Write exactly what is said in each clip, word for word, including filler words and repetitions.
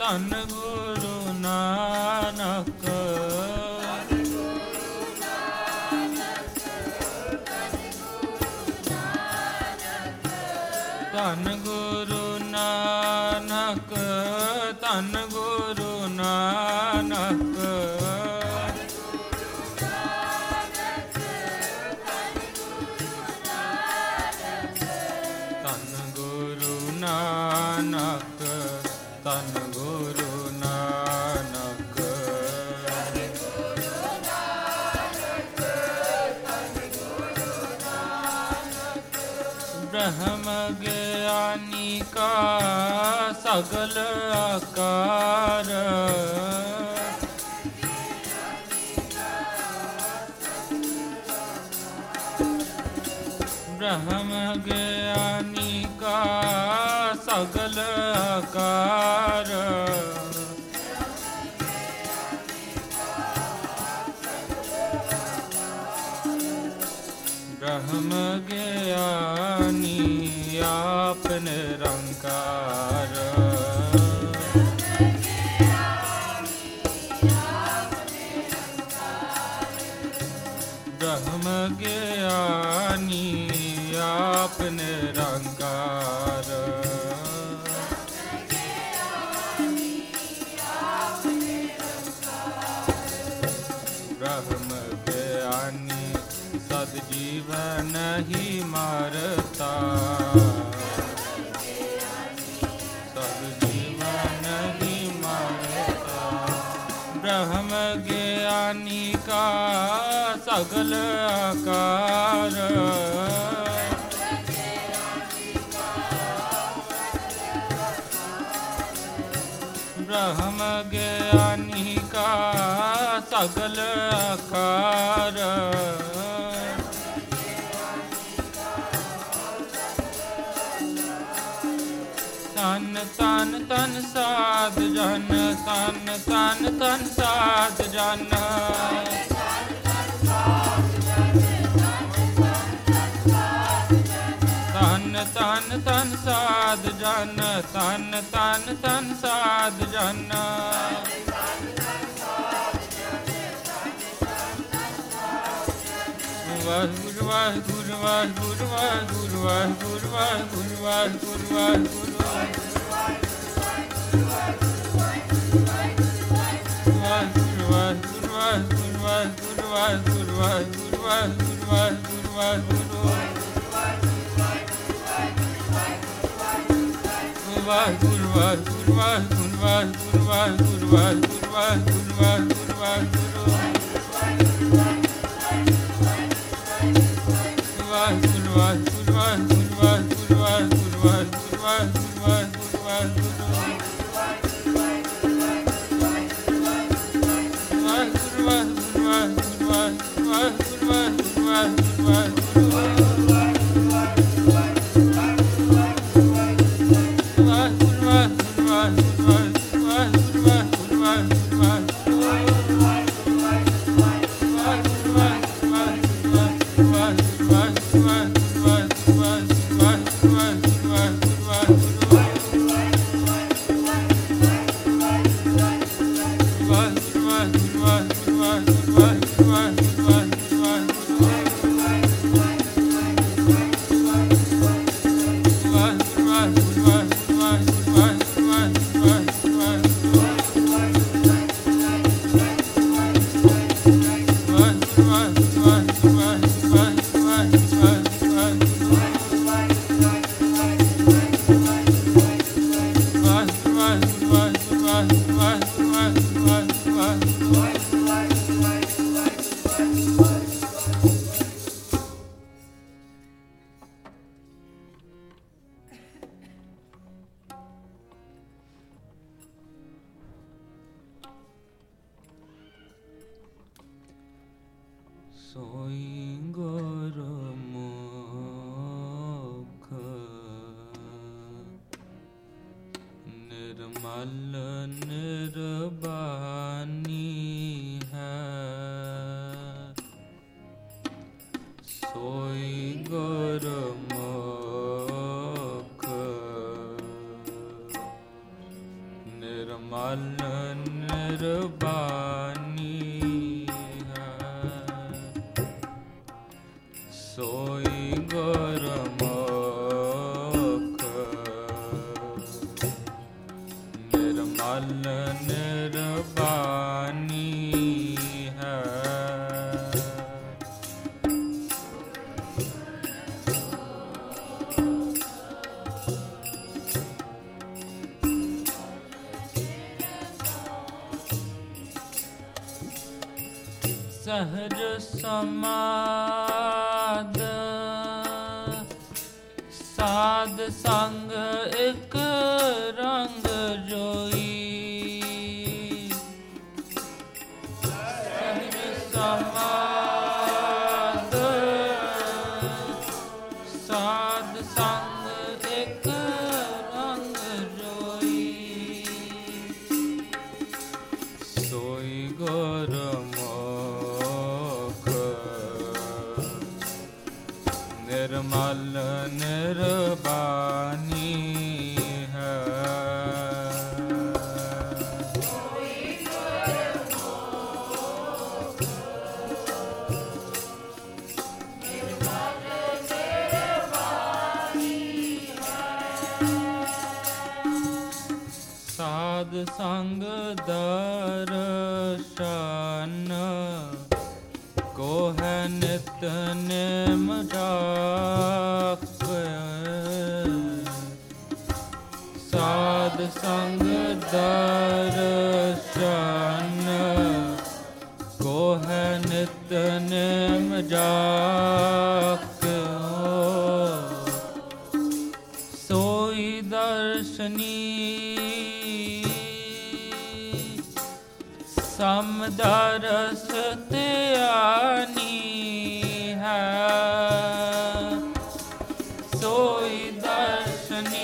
ਧੰਨ ਗੁਰੂ ਨਾਨਕ। ਧੰਨ ਗੁਰੂ ਨਾਨਕ, ਧੰਨ ਗੁਰੂ ਨਾਨਕ। ਧੰਨ ਗੁਰੂ ਨਾਨਕ, ਧੰਨ ਗੁਰੂ ਨਾਨਕ। ਬ੍ਰਹਮ ਗਿਆਨੀ ਕਾ ਸਗਲ ਆਕਾਰ। ਬ੍ਰਹਮ ਗਿਆਨੀ ਕਾ ਸਗਲ ਆਕਾਰ। ਬ੍ਰਹਮ ਗਿਆਨੀ ਆਪ ਨਿਰੰਕਾਰ। ਬ੍ਰਹਮ ਗਿਆਨੀ ਆਪ ਨਿਰੰਕਾਰ। ਬ੍ਰਹਮ ਗਿਆਨੀ ਸਦ ਜੀਵਨ ਹੀ ਮਰਤਾ। ਸਦ ਜੀਵਨ ਹੀ ਮਰਤਾ। ਬ੍ਰਹਮ ਗਿਆਨੀ ਕਾ ਸਗਲ ਆਕਾਰ। ਬ੍ਰਹਮ ਗਿਆਨੀ ਕਾ ਸਗਲ ਆਕਾਰ। ਤਨ ਤਨ ਤਨ ਸਾਧ ਜਨ, ਤਨ ਤਨ ਤਨ ਸਾਧ ਜਨ। ਤਨ ਤਨ ਤਨ ਸਾਧ ਜਨ, ਤਨ ਤਨ ਤਨ ਸਾਧ ਜਨ। ਵਾਹਿਗੁਰੂ ਵਾਹਿਗੁਰੂ ਵਾਹਿਗੁਰੂ ਵਾਹਿਗੁਰੂ ਵਾਹਿਗੁਰੂ ਵਾਹਿਗੁਰੂ ਵਾਹਿਗੁਰੂ ਵਾਹਿਗੁਰੂ। ਵਾਹਿਗੁਰੂ ਵਾਹਿਗੁਰੂ ਵਾਹਿਗੁਰੂ ਵਾਹਿਗੁਰੂ ਵਾਹਿਗੁਰੂ ਵਾਹਿਗੁਰੂ ਵਾਹਿਗੁਰੂ ਵਾਹਿਗੁਰੂ ਵਾਹਿਗੁਰੂ। ਵਾਹਿਗੁਰੂ ਵਾਹਿਗੁਰੂ ਵਾਹਿਗੁਰੂ ਵਾਹਿਗੁਰੂ ਵਾਹਿਗੁਰੂ ਵਾਹਿਗੁਰੂ ਵਾਹਿਗੁਰੂ ਵਾਹਿਗੁਰੂ ਵਾਹਿਗੁਰੂ। ਵਾਹਿਗੁਰੂ ਵਾਹਿਗੁਰੂ ਵਾਹਿਗੁਰੂ ਵਾਹਿਗੁਰੂ ਵਾਹਿਗੁਰੂ ਵਾਹਿਗੁਰੂ ਵਾਹਿਗੁਰੂ ਵਾਹਿਗੁਰੂ ਵਾਹਿਗੁਰੂ। ਵਾਹਿਗੁਰੂ ਵਾਹਿਗੁਰੂ ਵਾਹਿਗੁਰੂ ਵਾਹਿਗੁਰੂ ਵਾਹਿਗੁਰੂ ਵਾਹਿਗੁਰੂ ਵਾਹਿਗੁਰੂ ਸੋਈ ਗੁਰਮੁਖ ਨਿਰਮਲ ਨਿਰਬਾਨੀ ਹੈ। ਸੋਈ ਗੁਰਮੁਖ निर्मल निर्वाणी है, सोई गुरमुख। निर्मल निर्वाणी है, सहज समाद साध संग एक रंग जोई। सहज समाद साध संग एक रंग जोई, सोई गुरमुख। निर्मल निर्वाणी है, साध संग दर्शन को है नित नेम डाक। साध संग दर्शन को है नित नेम डाक। सोई दर्शनी समदरस त्यानी है, सोई दर्शनी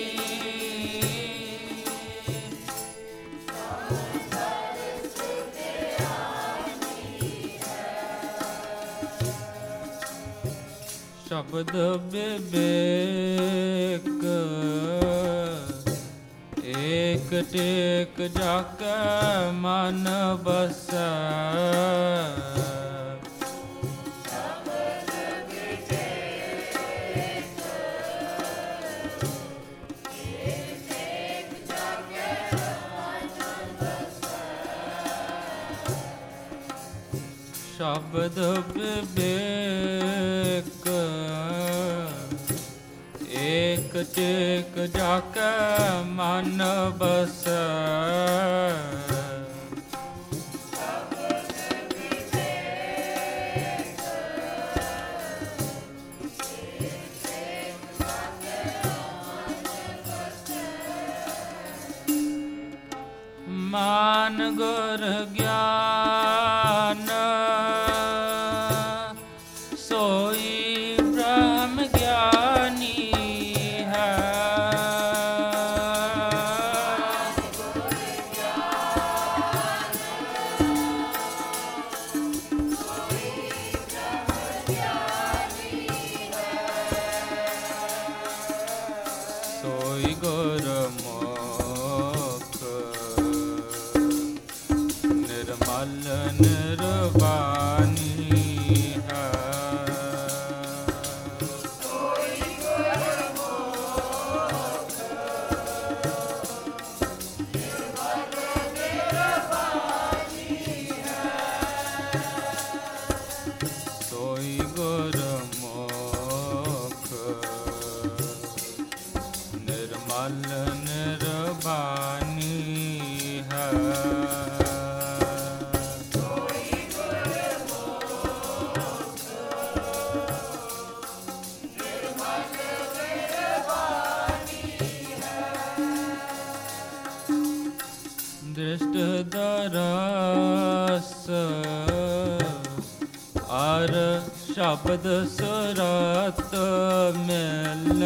समदरस त्यानी है। शब्द विवेक एक टेक जाके मन बसै। शब्द विवेक एक टेक जाके मन बसै। मान गुर ज्ञान सोई ब्रह्म ज्ञानी है। सोई गुरमुख निर्मल निर्वाणी है। सोई गुरमुख निर्मल निर्वाणी है। दृष्ट दरस और शब्द सुरत मिल।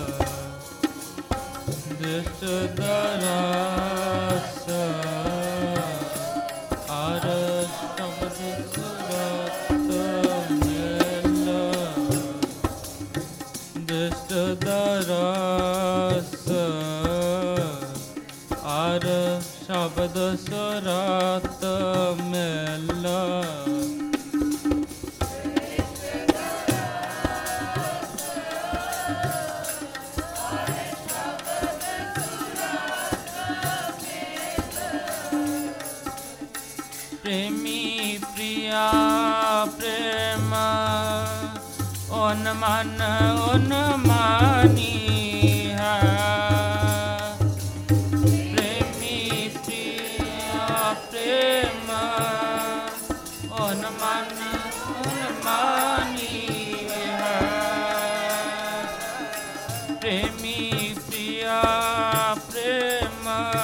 दृष्ट दरस और शब्द सुरत मिल। दृष्ट दरस और ਸ਼ਬਦ ਸੁਰਤ ਮਿਲ। ਪ੍ਰੇਮੀ ਪ੍ਰਿਆ ਪ੍ਰੇਮ ਓਨ ਮਨ ਓਨ ਮਾਨੀ ਹੈ। ਪ੍ਰੇਮੀ ਪ੍ਰਿਆ ਪ੍ਰੇਮ ਓਨ ਮਨ ਓਨ ਮਾਨੀ ਹੈ। ਪ੍ਰੇਮੀ ਪ੍ਰਿਆ ਪ੍ਰੇਮ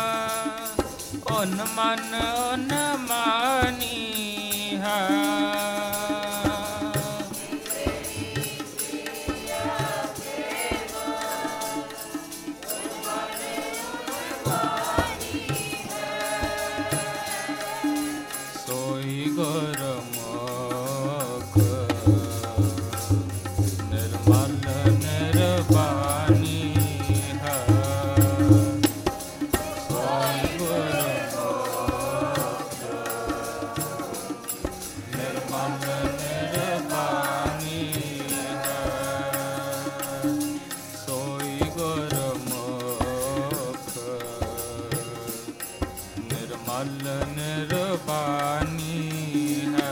ਓਨ ਮਨ ਓਨ ਮਾਨੀ ਹੈ। ਸੋਈ ਗੁਰਮੁਖ ਨਿਰਮਲ ਨਿਰਵਾਣੀ ਹੈ। ਸੋਈ ਗੁਰਮੁਖ ਨਿਰਮਲ ਨਿਰਵਾਣੀ ਹੈ। ਸੋਈ ਗੁਰਮੁਖ ਨਿਰਮਲ ਨਿਰਵਾਣੀ ਹੈ।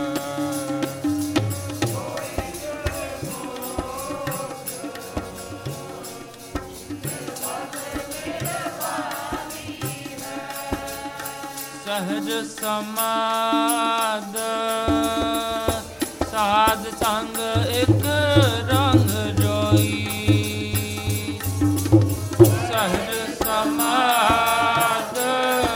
ਸਹਜ ਸਮਾਦ ਸਾਧ ਸੰਗ ਇੱਕ ਰੰਗ ਜੋਈ। ਸਹਜ ਸਮਾਦ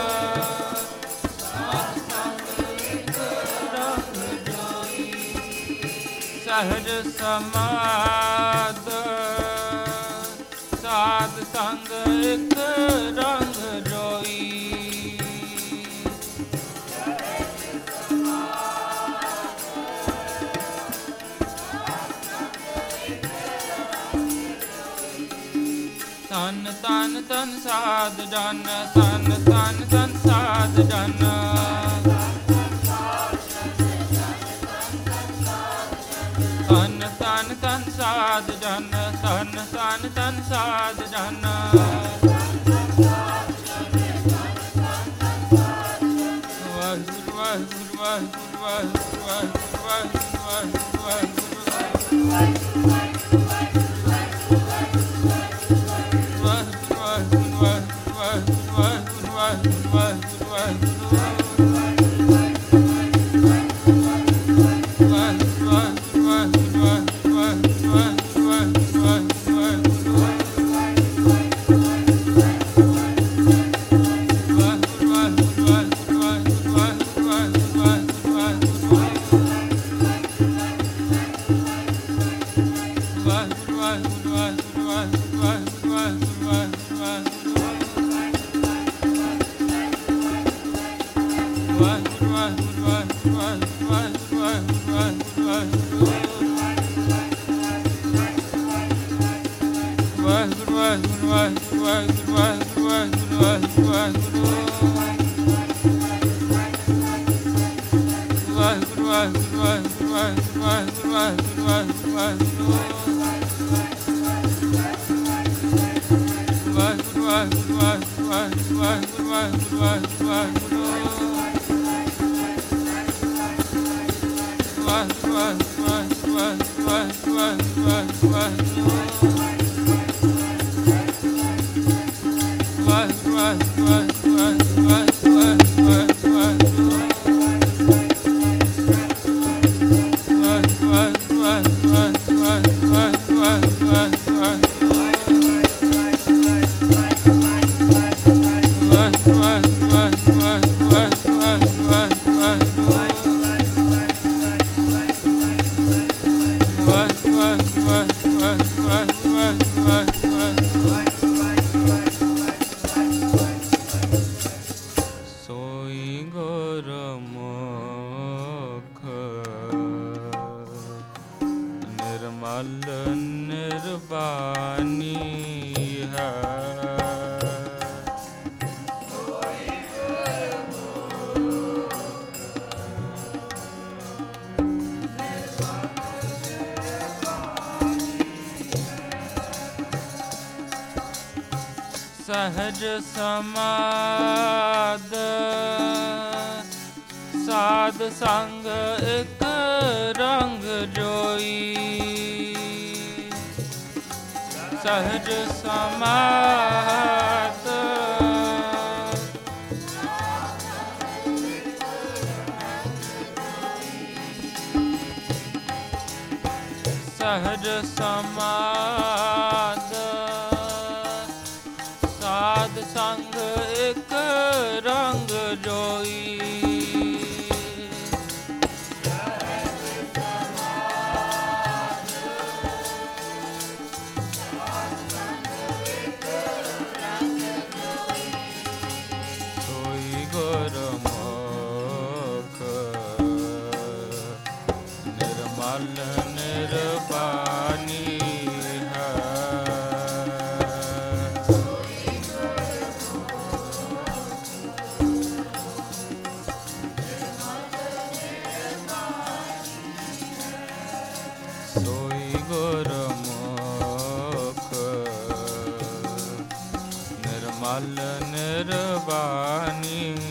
ਸਾਧ ਸੰਗ ਇੱਕ ਰੰਗ ਜੋਈ। ਸਹਜ ਸਮਾਦ ਸਾਧ ਸੰਗ ਇੱਕ ਰੰਗ ਜੋਈ। ਤਨ ਤਨ ਤਨ ਸਾਧ ਜਨ ਤਨ ਤਨ ਤਨ ਸਾਧ ਜਨ। ਤਨ ਤਨ ਤਨ ਸਾਧ ਜਨ ਤਨ ਤਨ ਤਨ ਸਾਧ ਜਨ। ਵਾਹਿਗੁਰੂ ਵਾਹਿਗੁਰੂ ਵਾਹਿਗੁਰੂ ਵਾਹਿਗੁਰੂ ਵਾਹਿਗੁਰੂ ਵਾਹਿਗੁਰੂ ਵਾਹਿਗੁਰੂ। What? सहज समाद साध संग एक रंग जोई। सहज समाद सहज समाद साध संग एक रंग जोई। सोई गुरमुख निर्मल निर्वाणी है। सोई गुरमुख निर्मल निर्वाणी